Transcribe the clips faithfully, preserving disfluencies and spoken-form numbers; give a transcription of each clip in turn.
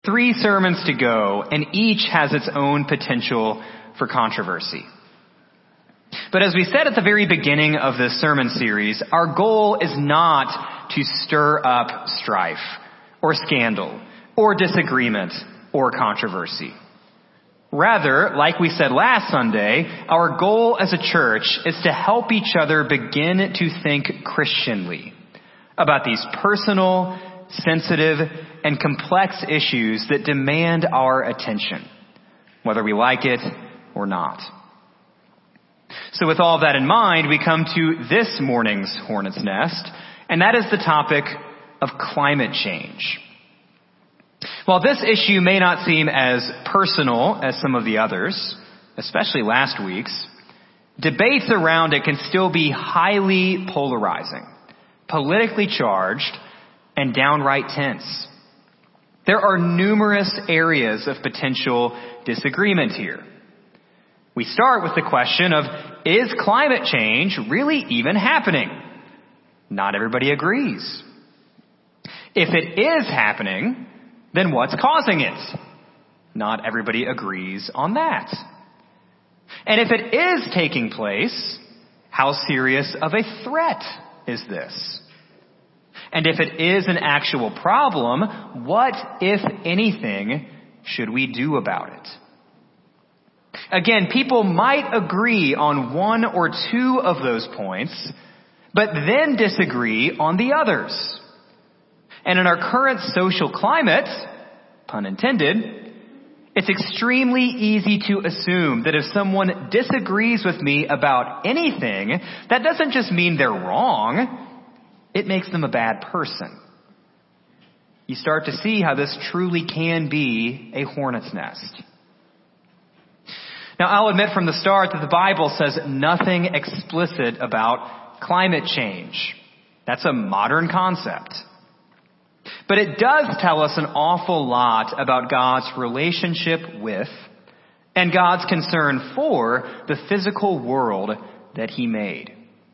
Three sermons to go, and each has its own potential for controversy. But as we said at the very beginning of this sermon series, our goal is not to stir up strife or scandal or disagreement or controversy. Rather, like we said last Sunday, our goal as a church is to help each other begin to think Christianly about these personal, sensitive, and complex issues that demand our attention, whether we like it or not. So with all that in mind, we come to this morning's Hornet's Nest, and that is the topic of climate change. While this issue may not seem as personal as some of the others, especially last week's, debates around it can still be highly polarizing, politically charged, and downright tense. There are numerous areas of potential disagreement here. We start with the question of, is climate change really even happening? Not everybody agrees. If it is happening, then what's causing it? Not everybody agrees on that. And if it is taking place, how serious of a threat is this? And if it is an actual problem, what, if anything, should we do about it? Again, people might agree on one or two of those points, but then disagree on the others. And in our current social climate, pun intended, it's extremely easy to assume that if someone disagrees with me about anything, that doesn't just mean they're wrong. It makes them a bad person. You start to see how this truly can be a hornet's nest. Now, I'll admit from the start that the Bible says nothing explicit about climate change. That's a modern concept. But it does tell us an awful lot about God's relationship with and God's concern for the physical world that He made.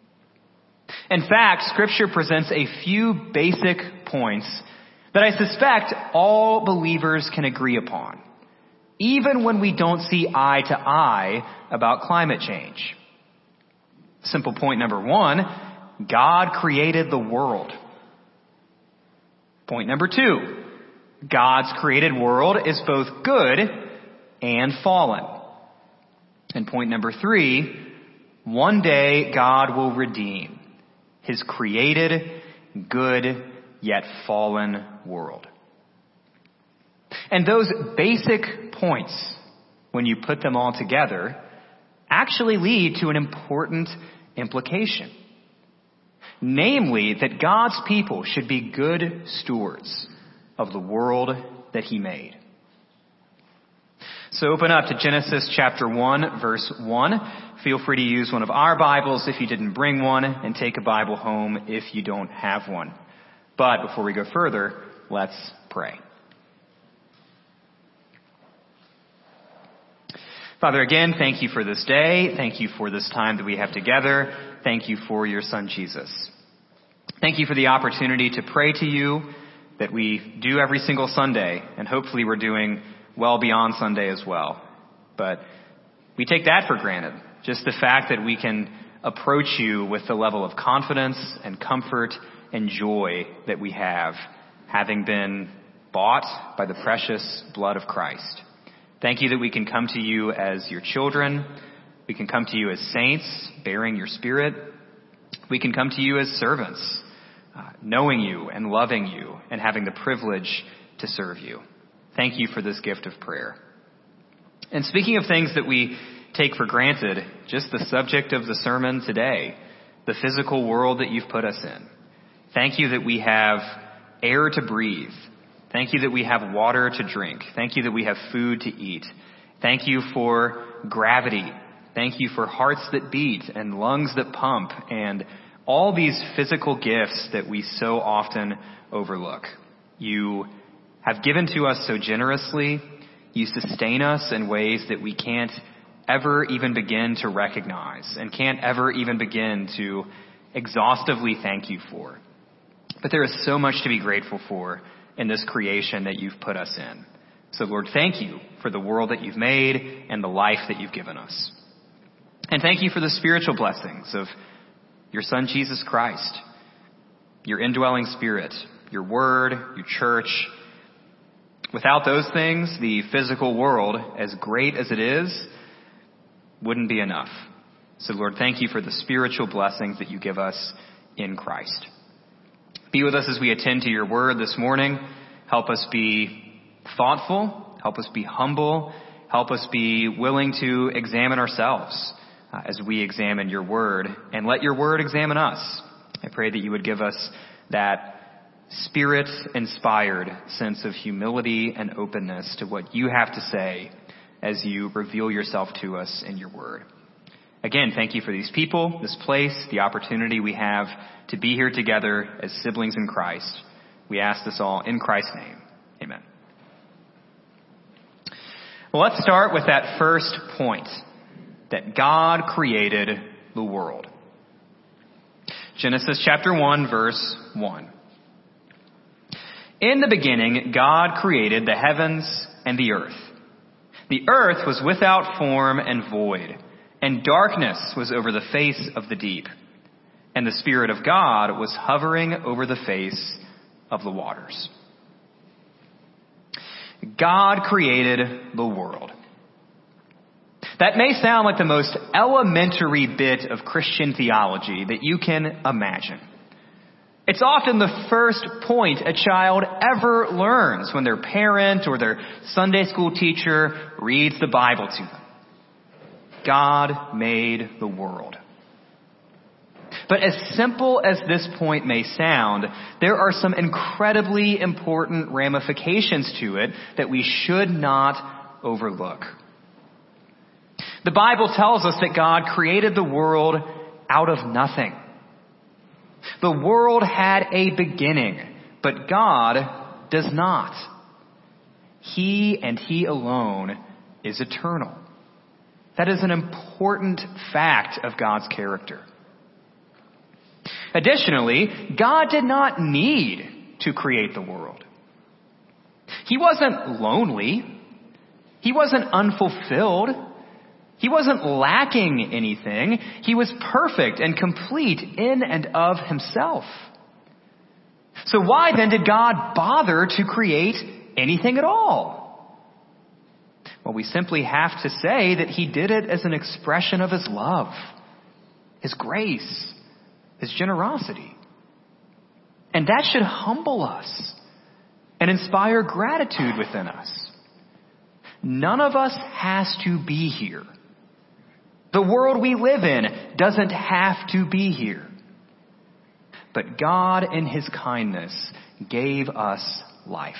In fact, Scripture presents a few basic points that I suspect all believers can agree upon, even when we don't see eye to eye about climate change. Simple point number one, God created the world. Point number two, God's created world is both good and fallen. And point number three, one day God will redeem His created, good, yet fallen world. And those basic points, when you put them all together, actually lead to an important implication. Namely, that God's people should be good stewards of the world that He made. So open up to Genesis chapter one, verse one. Feel free to use one of our Bibles if you didn't bring one, and take a Bible home if you don't have one. But before we go further, let's pray. Father, again, thank you for this day. Thank you for this time that we have together. Thank you for your Son, Jesus. Thank you for the opportunity to pray to you that we do every single Sunday, and hopefully we're doing well beyond Sunday as well. But we take that for granted. Just the fact that we can approach you with the level of confidence and comfort and joy that we have, having been bought by the precious blood of Christ. Thank you that we can come to you as your children. We can come to you as saints, bearing your Spirit. We can come to you as servants, uh, knowing you and loving you and having the privilege to serve you. Thank you for this gift of prayer. And speaking of things that we take for granted, just the subject of the sermon today, the physical world that you've put us in. Thank you that we have air to breathe. Thank you that we have water to drink. Thank you that we have food to eat. Thank you for gravity. Thank you for hearts that beat and lungs that pump and all these physical gifts that we so often overlook. You have given to us so generously. You sustain us in ways that we can't ever even begin to recognize and can't ever even begin to exhaustively thank you for. But there is so much to be grateful for in this creation that you've put us in. So Lord, thank you for the world that you've made and the life that you've given us. And thank you for the spiritual blessings of your Son, Jesus Christ, your indwelling Spirit, your word, your church. Without those things, the physical world, as great as it is, wouldn't be enough. So Lord, thank you for the spiritual blessings that you give us in Christ. Be with us as we attend to your word this morning. Help us be thoughtful. Help us be humble. Help us be willing to examine ourselves uh, as we examine your word. And let your word examine us. I pray that you would give us that Spirit-inspired sense of humility and openness to what you have to say as you reveal yourself to us in your word. Again, thank you for these people, this place, the opportunity we have to be here together as siblings in Christ. We ask this all in Christ's name. Amen. Well, let's start with that first point, that God created the world. Genesis chapter one, verse one. In the beginning, God created the heavens and the earth. The earth was without form and void, and darkness was over the face of the deep. And the Spirit of God was hovering over the face of the waters. God created the world. That may sound like the most elementary bit of Christian theology that you can imagine. It's often the first point a child ever learns when their parent or their Sunday school teacher reads the Bible to them. God made the world. But as simple as this point may sound, there are some incredibly important ramifications to it that we should not overlook. The Bible tells us that God created the world out of nothing. The world had a beginning, but God does not. He and He alone is eternal. That is an important fact of God's character. Additionally, God did not need to create the world. He wasn't lonely. He wasn't unfulfilled. He wasn't lacking anything. He was perfect and complete in and of himself. So why then did God bother to create anything at all? Well, we simply have to say that he did it as an expression of his love, his grace, his generosity. And that should humble us and inspire gratitude within us. None of us has to be here. The world we live in doesn't have to be here. But God, in his kindness, gave us life.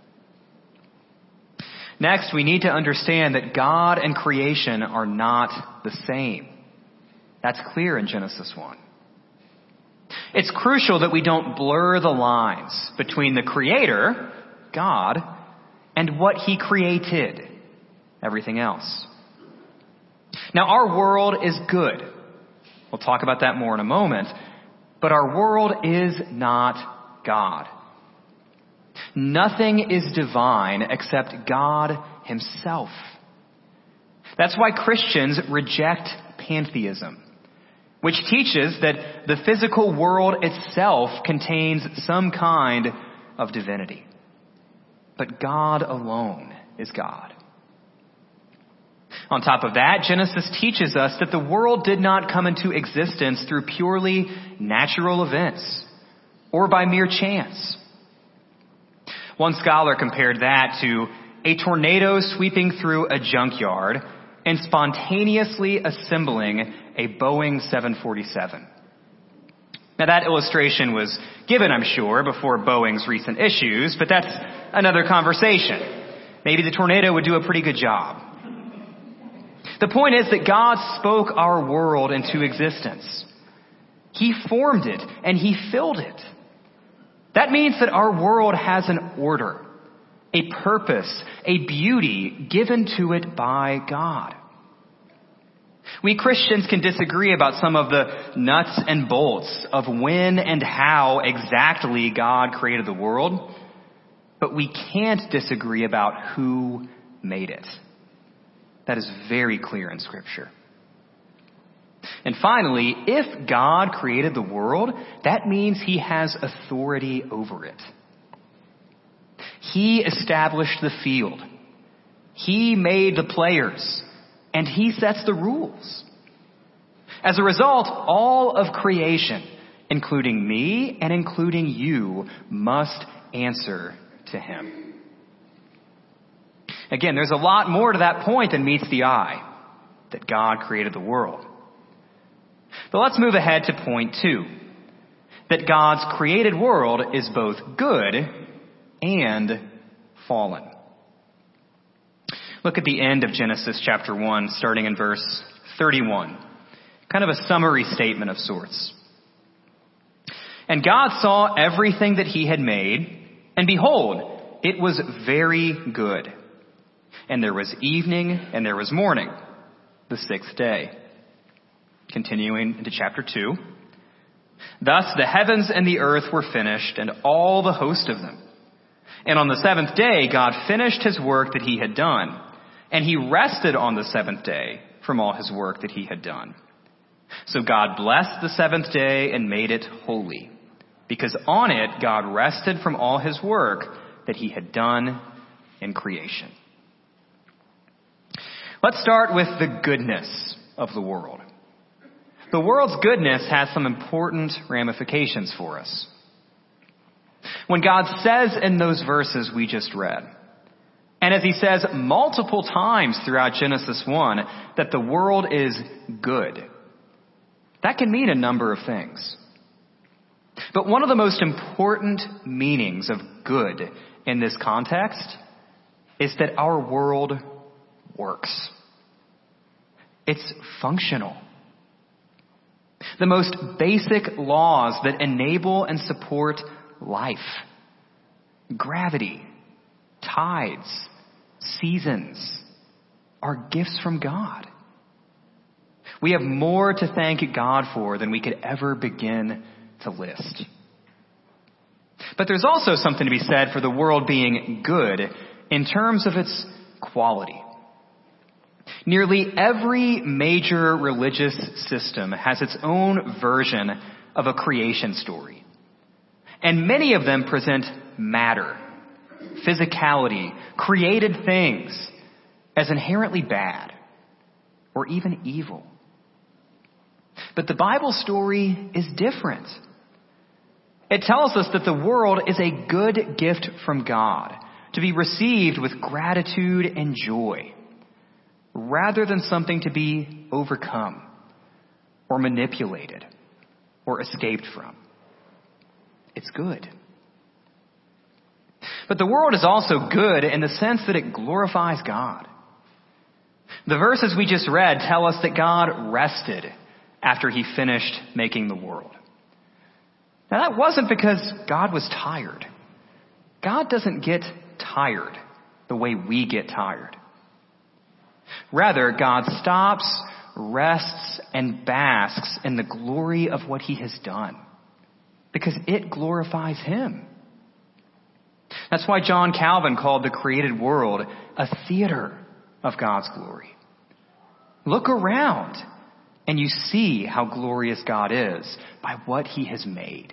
Next, we need to understand that God and creation are not the same. That's clear in Genesis one. It's crucial that we don't blur the lines between the Creator, God, and what he created, everything else. Now, our world is good. We'll talk about that more in a moment. But our world is not God. Nothing is divine except God himself. That's why Christians reject pantheism, which teaches that the physical world itself contains some kind of divinity. But God alone is God. On top of that, Genesis teaches us that the world did not come into existence through purely natural events or by mere chance. One scholar compared that to a tornado sweeping through a junkyard and spontaneously assembling a Boeing seven forty-seven. Now that illustration was given, I'm sure, before Boeing's recent issues, but that's another conversation. Maybe the tornado would do a pretty good job. The point is that God spoke our world into existence. He formed it and he filled it. That means that our world has an order, a purpose, a beauty given to it by God. We Christians can disagree about some of the nuts and bolts of when and how exactly God created the world. but we can't disagree about who made it. That is very clear in Scripture. And finally, if God created the world, that means he has authority over it. He established the field. He made the players, and he sets the rules. As a result, all of creation, including me and including you, must answer to him. Again, there's a lot more to that point than meets the eye, that God created the world. But let's move ahead to point two, that God's created world is both good and fallen. Look at the end of Genesis chapter one, starting in verse thirty-one. Kind of a summary statement of sorts. And God saw everything that he had made, and behold, it was very good. And there was evening and there was morning, the sixth day. Continuing into chapter two. Thus the heavens and the earth were finished, and all the host of them. And on the seventh day God finished his work that he had done, and he rested on the seventh day from all his work that he had done. So God blessed the seventh day and made it holy, because on it God rested from all his work that he had done in creation. Let's start with the goodness of the world. The world's goodness has some important ramifications for us. When God says in those verses we just read, and as he says multiple times throughout Genesis one, that the world is good, that can mean a number of things. But one of the most important meanings of good in this context is that our world works. It's functional. The most basic laws that enable and support life, gravity, tides, seasons, are gifts from God. We have more to thank God for than we could ever begin to list. But there's also something to be said for the world being good in terms of its quality. Nearly every major religious system has its own version of a creation story. And many of them present matter, physicality, created things as inherently bad or even evil. But the Bible story is different. It tells us that the world is a good gift from God to be received with gratitude and joy, rather than something to be overcome or manipulated or escaped from. It's good. But the world is also good in the sense that it glorifies God. The verses we just read tell us that God rested after he finished making the world. Now that wasn't because God was tired. God doesn't get tired the way we get tired. Rather, God stops, rests, and basks in the glory of what he has done, because it glorifies him. That's why John Calvin called the created world a theater of God's glory. Look around, and you see how glorious God is by what he has made.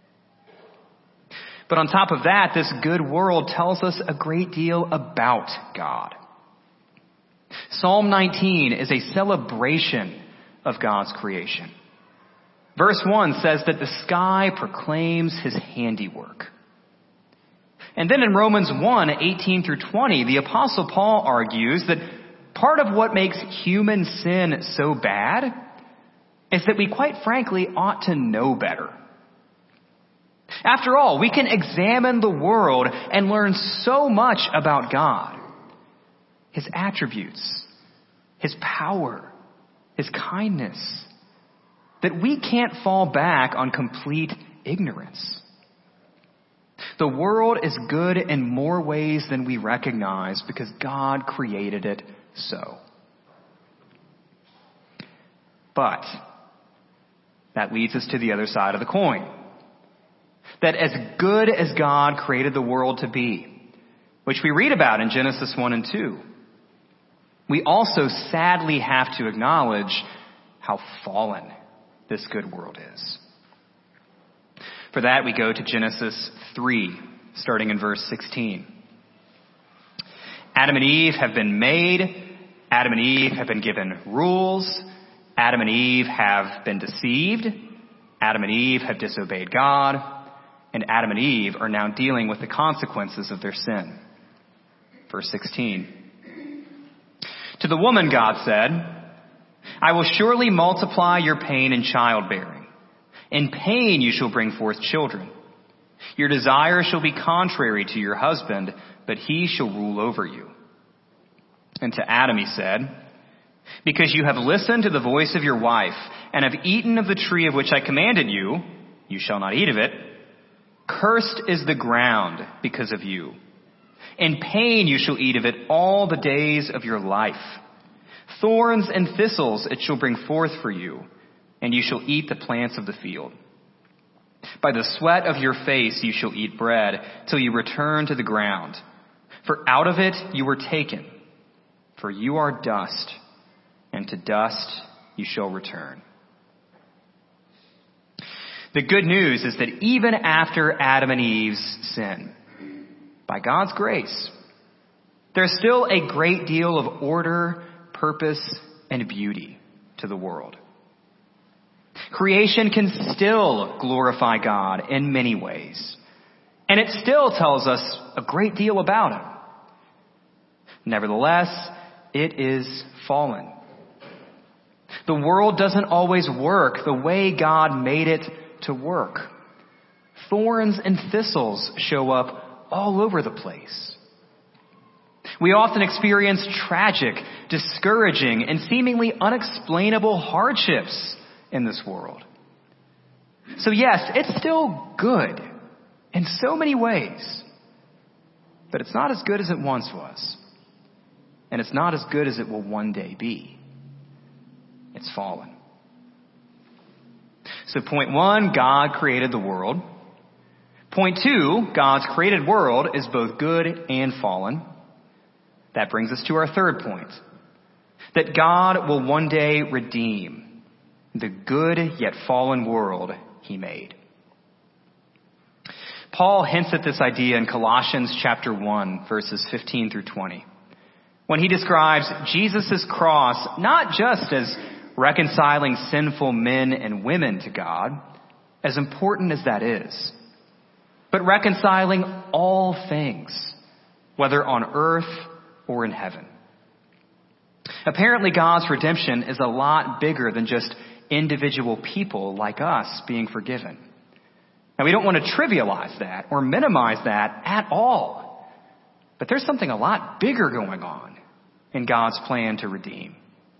But on top of that, this good world tells us a great deal about God. Psalm nineteen is a celebration of God's creation. Verse one says that the sky proclaims his handiwork. And then in Romans one, eighteen through twenty, the Apostle Paul argues that part of what makes human sin so bad is that we quite frankly ought to know better. After all, we can examine the world and learn so much about God, his attributes, his power, his kindness, that we can't fall back on complete ignorance. The world is good in more ways than we recognize because God created it so. But that leads us to the other side of the coin. That as good as God created the world to be, which we read about in Genesis one and two. We also sadly have to acknowledge how fallen this good world is. For that, we go to Genesis three, starting in verse sixteen. Adam and Eve have been made. Adam and Eve have been given rules. Adam and Eve have been deceived. Adam and Eve have disobeyed God. And Adam and Eve are now dealing with the consequences of their sin. Verse sixteen. To the woman, God said, I will surely multiply your pain in childbearing. In pain you shall bring forth children. Your desire shall be contrary to your husband, but he shall rule over you. And to Adam he said, because you have listened to the voice of your wife and have eaten of the tree of which I commanded you, you shall not eat of it. Cursed is the ground because of you. In pain you shall eat of it all the days of your life. Thorns and thistles it shall bring forth for you, and you shall eat the plants of the field. By the sweat of your face you shall eat bread till you return to the ground. For out of it you were taken, for you are dust, and to dust you shall return. The good news is that even after Adam and Eve's sin, by God's grace, there's still a great deal of order, purpose, and beauty to the world. Creation can still glorify God in many ways, and it still tells us a great deal about Him. Nevertheless, it is fallen. The world doesn't always work the way God made it to work. Thorns and thistles show up all over the place. We often experience tragic, discouraging, and seemingly unexplainable hardships in this world. So yes, it's still good in so many ways, but it's not as good as it once was. And it's not as good as it will one day be. It's fallen. So point one, God created the world. Point two, God's created world is both good and fallen. That brings us to our third point, that God will one day redeem the good yet fallen world He made. Paul hints at this idea in Colossians chapter one, verses fifteen through twenty, when he describes Jesus' cross not just as reconciling sinful men and women to God, as important as that is, but reconciling all things, whether on earth or in heaven. Apparently, God's redemption is a lot bigger than just individual people like us being forgiven. Now, we don't want to trivialize that or minimize that at all. But there's something a lot bigger going on in God's plan to redeem.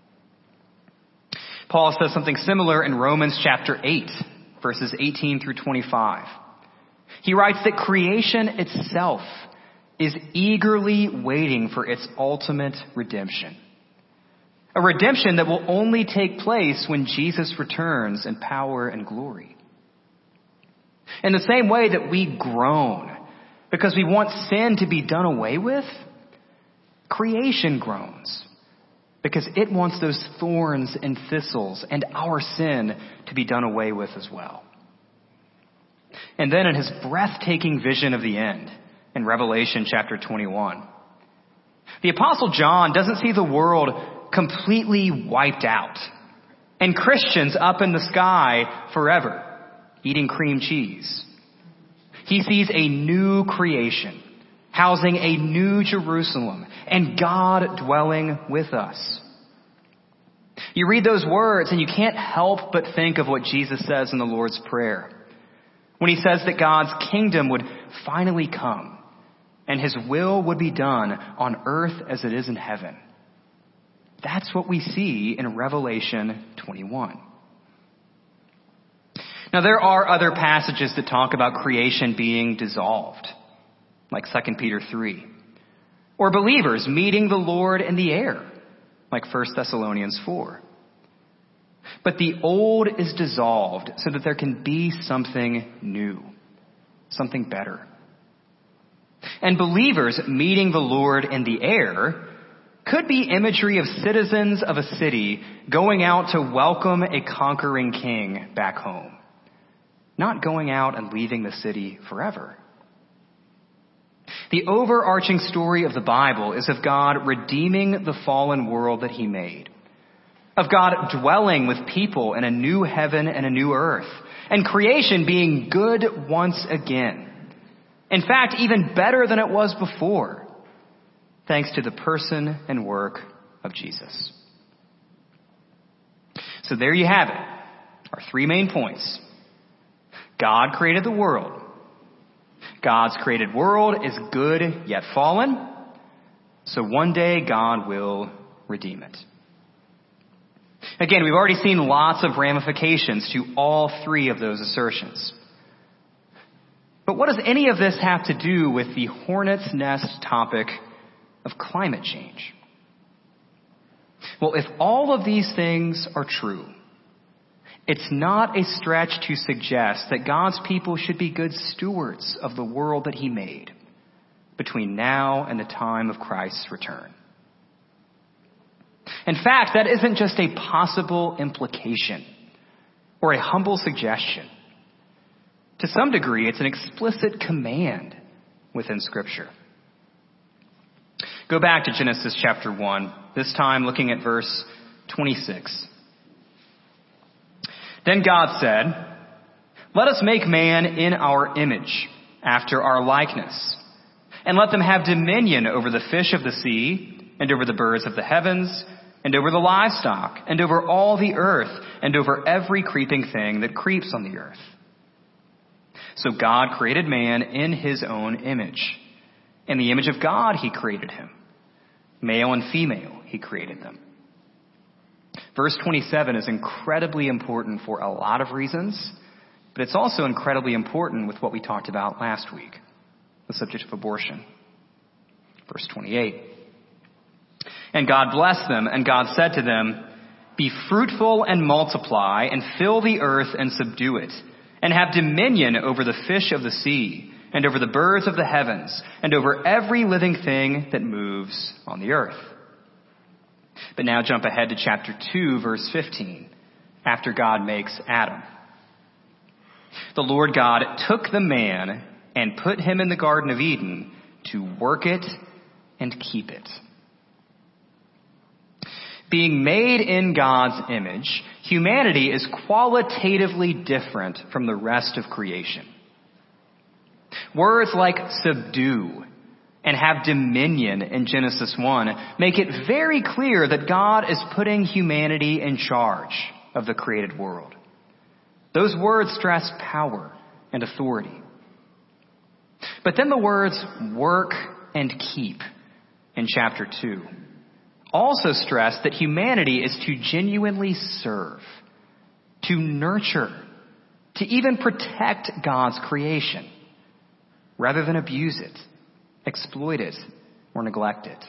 Paul says something similar in Romans chapter eight, verses eighteen through twenty-five. He writes that creation itself is eagerly waiting for its ultimate redemption. A redemption that will only take place when Jesus returns in power and glory. In the same way that we groan because we want sin to be done away with, creation groans because it wants those thorns and thistles and our sin to be done away with as well. And then in his breathtaking vision of the end in Revelation chapter twenty-one, the Apostle John doesn't see the world completely wiped out and Christians up in the sky forever eating cream cheese. He sees a new creation housing a new Jerusalem and God dwelling with us. You read those words and you can't help but think of what Jesus says in the Lord's Prayer when he says that God's kingdom would finally come and his will would be done on earth as it is in heaven. That's what we see in Revelation twenty-one. Now, there are other passages that talk about creation being dissolved, like Second Peter three, or believers meeting the Lord in the air, like First Thessalonians four. But the old is dissolved so that there can be something new, something better. And believers meeting the Lord in the air could be imagery of citizens of a city going out to welcome a conquering king back home, not going out and leaving the city forever. The overarching story of the Bible is of God redeeming the fallen world that he made, of God dwelling with people in a new heaven and a new earth, and creation being good once again. In fact, even better than it was before, thanks to the person and work of Jesus. So there you have it, our three main points. God created the world. God's created world is good yet fallen, so one day God will redeem it. Again, we've already seen lots of ramifications to all three of those assertions. But what does any of this have to do with the hornet's nest topic of climate change? Well, if all of these things are true, it's not a stretch to suggest that God's people should be good stewards of the world that he made between now and the time of Christ's return. In fact, that isn't just a possible implication or a humble suggestion. To some degree, it's an explicit command within Scripture. Go back to Genesis chapter one, this time looking at verse twenty-six. Then God said, "Let us make man in our image, after our likeness, and let them have dominion over the fish of the sea, and over the birds of the heavens, and over the livestock, and over all the earth, and over every creeping thing that creeps on the earth." So God created man in his own image. In the image of God he created him. Male and female he created them. Verse twenty-seven is incredibly important for a lot of reasons, but it's also incredibly important with what we talked about last week, the subject of abortion. Verse twenty-eight. And God blessed them, and God said to them, "Be fruitful and multiply, and fill the earth and subdue it, and have dominion over the fish of the sea, and over the birds of the heavens, and over every living thing that moves on the earth." But now jump ahead to chapter two, verse fifteen, after God makes Adam. The Lord God took the man and put him in the Garden of Eden to work it and keep it. Being made in God's image, humanity is qualitatively different from the rest of creation. Words like subdue and have dominion in Genesis one make it very clear that God is putting humanity in charge of the created world. Those words stress power and authority. But then the words work and keep in chapter two also stress that humanity is to genuinely serve, to nurture, to even protect God's creation, rather than abuse it, exploit it, or neglect it.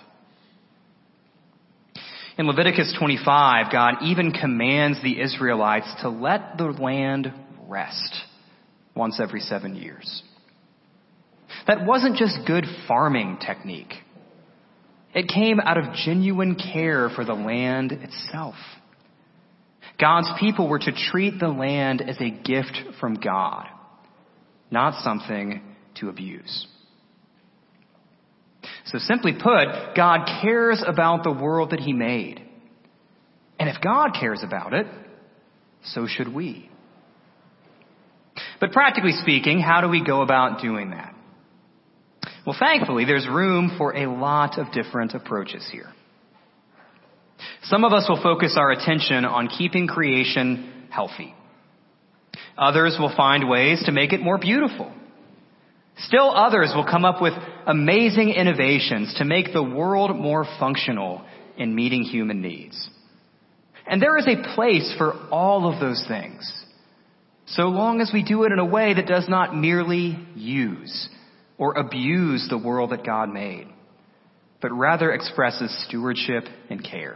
In Leviticus twenty-five, God even commands the Israelites to let the land rest once every seven years. That wasn't just good farming technique. It came out of genuine care for the land itself. God's people were to treat the land as a gift from God, not something to abuse. So simply put, God cares about the world that he made. And if God cares about it, so should we. But practically speaking, how do we go about doing that? Well, thankfully, there's room for a lot of different approaches here. Some of us will focus our attention on keeping creation healthy. Others will find ways to make it more beautiful. Still others will come up with amazing innovations to make the world more functional in meeting human needs. And there is a place for all of those things, so long as we do it in a way that does not merely use or abuse the world that God made, but rather expresses stewardship and care.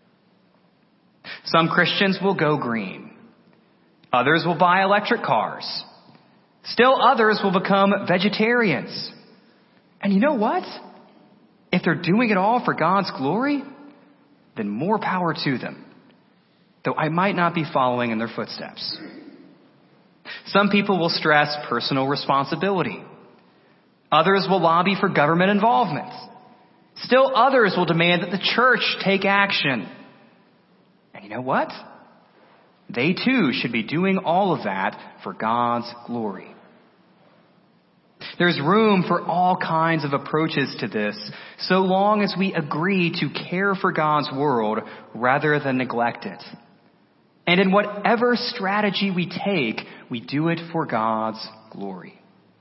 Some Christians will go green. Others will buy electric cars. Still others will become vegetarians. And you know what? If they're doing it all for God's glory, then more power to them, though I might not be following in their footsteps. Some people will stress personal responsibility. Others will lobby for government involvement. Still others will demand that the church take action. And you know what? They too should be doing all of that for God's glory. There's room for all kinds of approaches to this, so long as we agree to care for God's world rather than neglect it. And in whatever strategy we take, we do it for God's glory.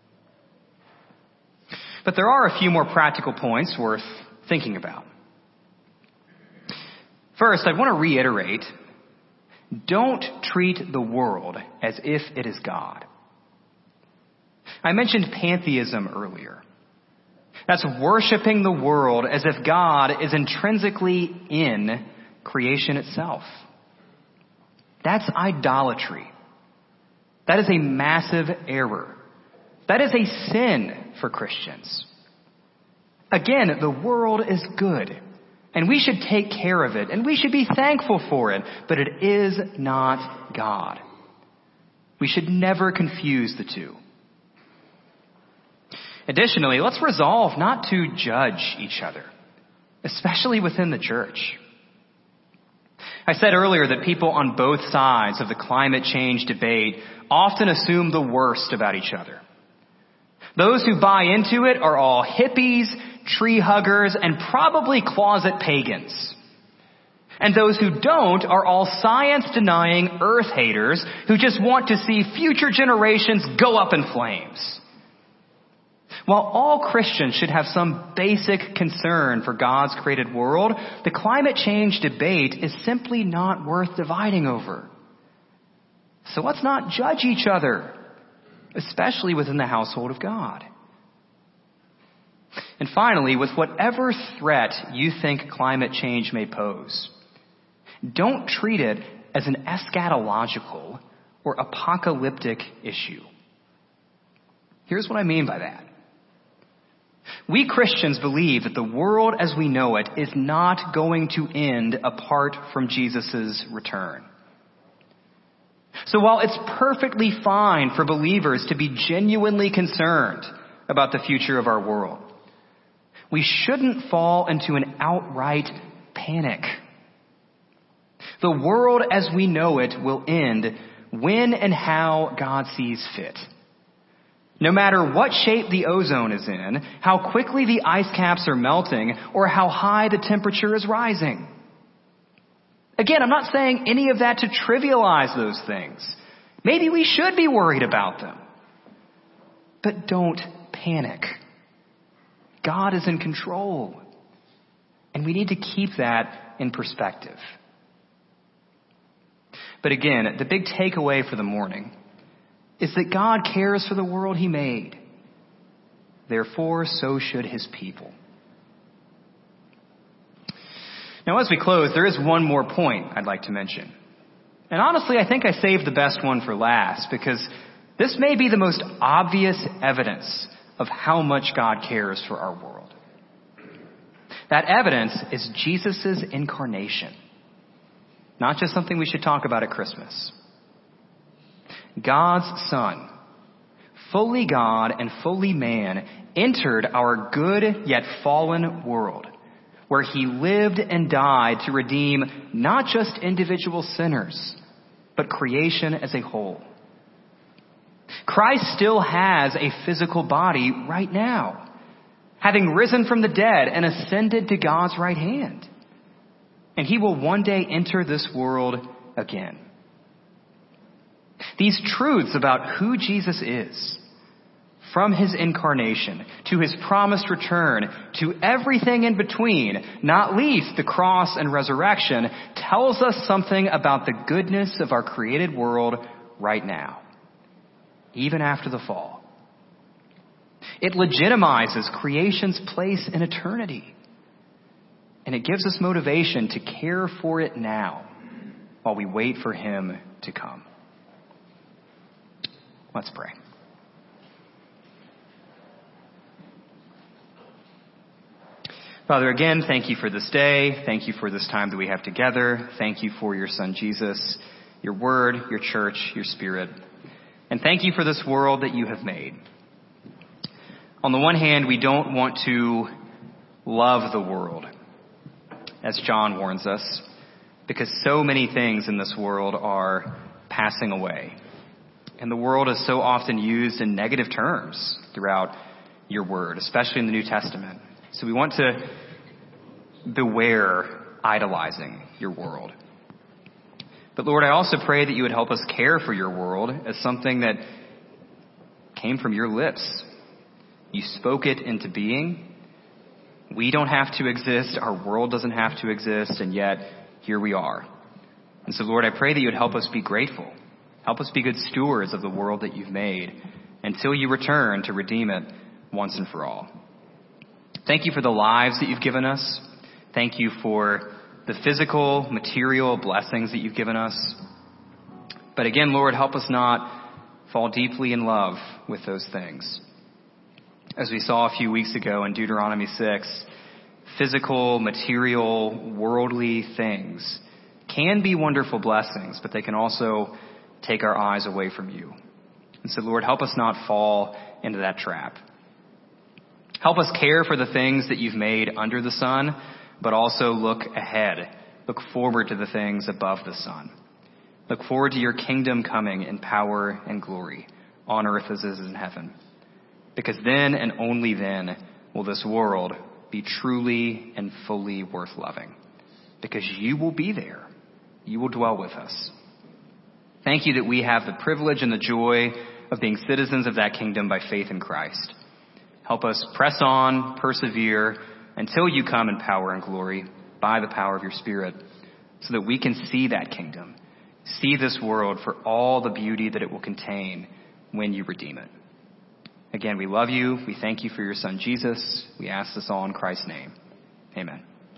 But there are a few more practical points worth thinking about. First, I want to reiterate, don't treat the world as if it is God. I mentioned pantheism earlier. That's worshiping the world as if God is intrinsically in creation itself. That's idolatry. That is a massive error. That is a sin for Christians. Again, the world is good, and we should take care of it, and we should be thankful for it, but it is not God. We should never confuse the two. Additionally, let's resolve not to judge each other, especially within the church. I said earlier that people on both sides of the climate change debate often assume the worst about each other. Those who buy into it are all hippies, tree huggers, and probably closet pagans. And those who don't are all science-denying earth haters who just want to see future generations go up in flames. While all Christians should have some basic concern for God's created world, the climate change debate is simply not worth dividing over. So let's not judge each other, especially within the household of God. And finally, with whatever threat you think climate change may pose, don't treat it as an eschatological or apocalyptic issue. Here's what I mean by that. We Christians believe that the world as we know it is not going to end apart from Jesus' return. So while it's perfectly fine for believers to be genuinely concerned about the future of our world, we shouldn't fall into an outright panic. The world as we know it will end when and how God sees fit. No matter what shape the ozone is in, how quickly the ice caps are melting, or how high the temperature is rising. Again, I'm not saying any of that to trivialize those things. Maybe we should be worried about them. But don't panic. God is in control. And we need to keep that in perspective. But again, the big takeaway for the morning is that God cares for the world he made. Therefore, so should his people. Now, as we close, there is one more point I'd like to mention. And honestly, I think I saved the best one for last, because this may be the most obvious evidence of how much God cares for our world. That evidence is Jesus' incarnation. Not just something we should talk about at Christmas. God's Son, fully God and fully man, entered our good yet fallen world, where he lived and died to redeem not just individual sinners, but creation as a whole. Christ still has a physical body right now, having risen from the dead and ascended to God's right hand. And he will one day enter this world again. These truths about who Jesus is, from his incarnation to his promised return to everything in between, not least the cross and resurrection, tells us something about the goodness of our created world right now, even after the fall. It legitimizes creation's place in eternity, and it gives us motivation to care for it now while we wait for him to come. Let's pray. Father, again, thank you for this day. Thank you for this time that we have together. Thank you for your son, Jesus, your word, your church, your spirit. And thank you for this world that you have made. On the one hand, we don't want to love the world, as John warns us, because so many things in this world are passing away. And the world is so often used in negative terms throughout your word, especially in the New Testament. So we want to beware idolizing your world. But Lord, I also pray that you would help us care for your world as something that came from your lips. You spoke it into being. We don't have to exist. Our world doesn't have to exist. And yet here we are. And so Lord, I pray that you would help us be grateful. Help us be good stewards of the world that you've made until you return to redeem it once and for all. Thank you for the lives that you've given us. Thank you for the physical, material blessings that you've given us. But again, Lord, help us not fall deeply in love with those things. As we saw a few weeks ago in Deuteronomy six, physical, material, worldly things can be wonderful blessings, but they can also take our eyes away from you. And so, Lord, help us not fall into that trap. Help us care for the things that you've made under the sun, but also look ahead. Look forward to the things above the sun. Look forward to your kingdom coming in power and glory on earth as it is in heaven. Because then and only then will this world be truly and fully worth loving. Because you will be there. You will dwell with us. Thank you that we have the privilege and the joy of being citizens of that kingdom by faith in Christ. Help us press on, persevere, until you come in power and glory by the power of your Spirit, so that we can see that kingdom, see this world for all the beauty that it will contain when you redeem it. Again, we love you. We thank you for your son, Jesus. We ask this all in Christ's name. Amen.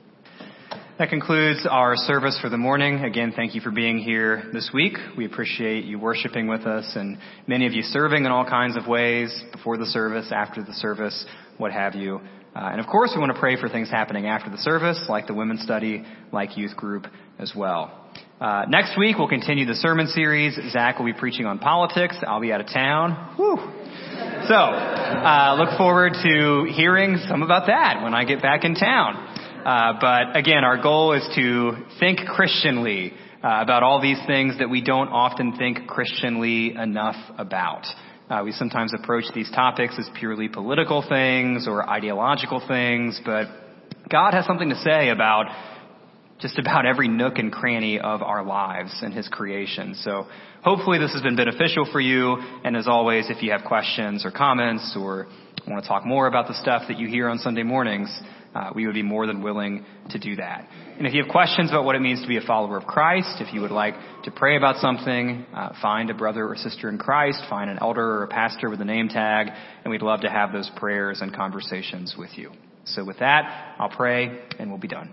That concludes our service for the morning. Again, thank you for being here this week. We appreciate you worshiping with us and many of you serving in all kinds of ways before the service, after the service, what have you. Uh, and of course, we want to pray for things happening after the service, like the women's study, like youth group as well. Uh, next week, we'll continue the sermon series. Zach will be preaching on politics. I'll be out of town. Whew. So, uh, look forward to hearing some about that when I get back in town. Uh, but again, our goal is to think Christianly uh, about all these things that we don't often think Christianly enough about. Uh, we sometimes approach these topics as purely political things or ideological things, but God has something to say about just about every nook and cranny of our lives and his creation. So hopefully this has been beneficial for you. And as always, if you have questions or comments or want to talk more about the stuff that you hear on Sunday mornings, Uh, we would be more than willing to do that. And if you have questions about what it means to be a follower of Christ, if you would like to pray about something, uh, find a brother or sister in Christ, find an elder or a pastor with a name tag, and we'd love to have those prayers and conversations with you. So with that, I'll pray and we'll be done.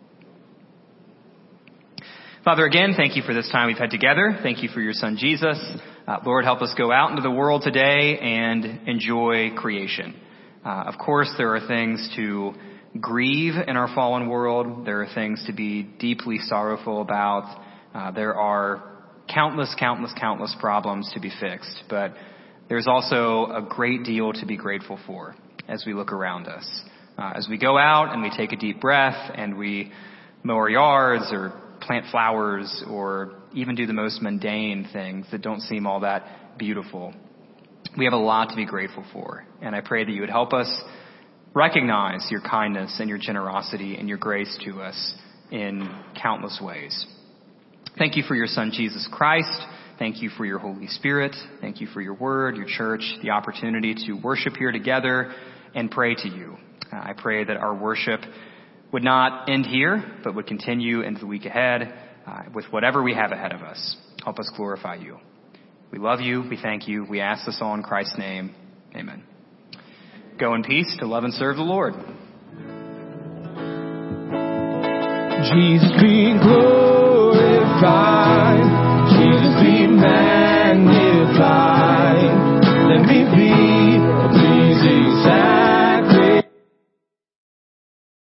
Father, again, thank you for this time we've had together. Thank you for your son, Jesus. Uh, Lord, help us go out into the world today and enjoy creation. Uh, of course, there are things to grieve in our fallen world. There are things to be deeply sorrowful about. Uh, there are countless, countless, countless problems to be fixed. But there's also a great deal to be grateful for as we look around us. Uh, as we go out and we take a deep breath and we mow our yards or plant flowers or even do the most mundane things that don't seem all that beautiful. We have a lot to be grateful for. And I pray that you would help us recognize your kindness and your generosity and your grace to us in countless ways. Thank you for your son, Jesus Christ. Thank you for your Holy Spirit. Thank you for your word, your church, the opportunity to worship here together and pray to you. Uh, I pray that our worship would not end here, but would continue into the week ahead uh, with whatever we have ahead of us. Help us glorify you. We love you. We thank you. We ask this all in Christ's name. Amen. Go in peace to love and serve the Lord. Jesus be glorified. Jesus be magnified. Let me be